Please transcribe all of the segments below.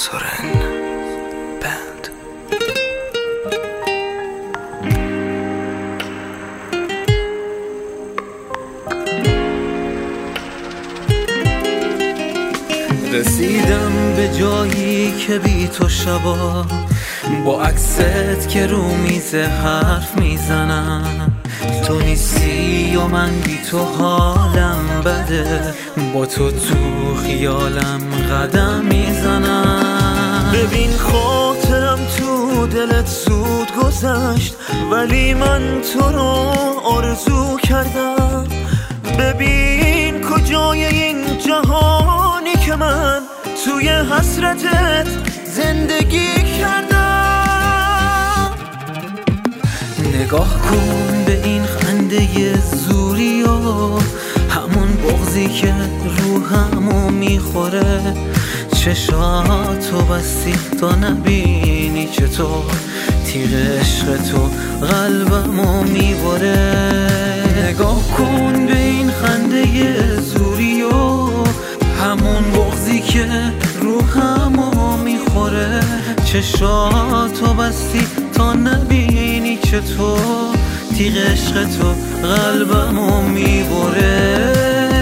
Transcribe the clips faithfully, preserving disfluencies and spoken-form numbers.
سورن بند. رسیدم به جایی که بی تو شبا با عکست که رو میزه حرف میزنم. تو نیستی و من بی تو حالم بده، با تو تو خیالم قدم میزنم. ببین خاطرم تو دلت زود گذشت، ولی من تو رو آرزو کردم. ببین کجای این جهانی که من توی حسرتت زندگی کردم. نگاه کن به این خنده زوری و همون بغضی که روحمو میخوره. چشاتو بستی تا نبینی چطور تیغ عشق تو قلبمو میبره. نگاه کن به این خنده زوری و همون بغضی که روحمو میخوره. چشاتو بستی تا نبینی چطور تیغ عشق تو قلبمو میبره.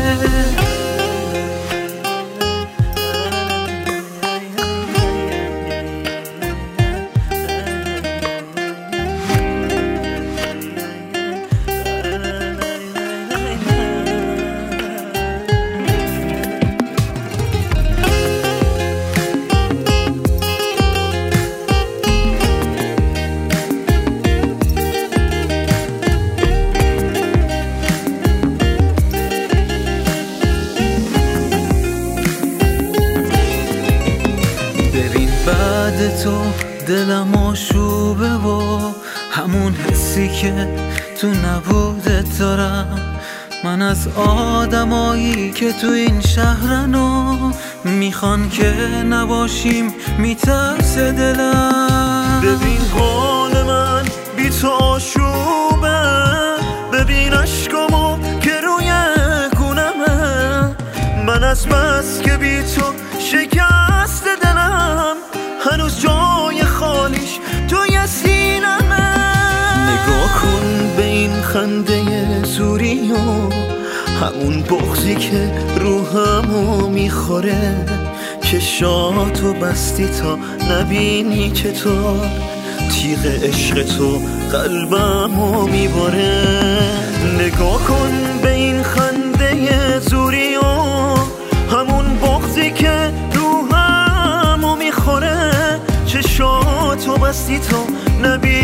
بعد تو دلم آشوبه و همون حسی که تو نبودت دارم. من از آدمایی که تو این شهرنو میخوان که نباشیم میترسه دلم. ببین حال من بی تو آشوبه، ببین عشقامو که روی گونمه. من از بس که بی تو شکست دلم، هنوز جای خالیش توی سینمه. نگاه کن به این خنده زوری و همون بغضی که روحمو میخوره. چشاتو بستی تا نبینی چطور تیغ عشق تو قلبمو میبره. نگاه کن به این خنده زوری و همون بغضی که روحمو میخوره. چشاتو بستی تا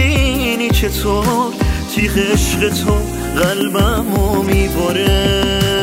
نبینی چطور تیغ عشق تو قلبمو میبره.